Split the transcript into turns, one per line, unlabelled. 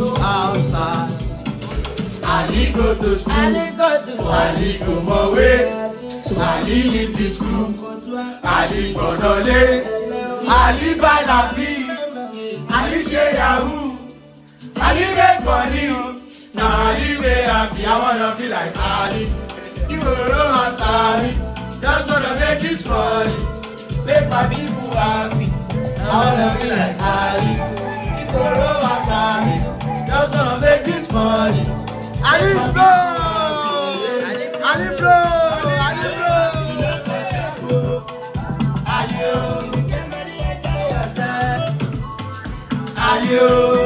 outside. Ali go to school, Ali go my way. So Ali leave the school, Ali go dole, Ali buy la pee, Ali share Yahoo, Ali make money. Now Ali be happy, I wanna be like Ali. You don't answer me, just wanna make this money, make my people happy. I wanna be like Ali. You don't answer me, just wanna make this money. Ali bro, Ali bro, Ali bro, Ali oh, Ali oh.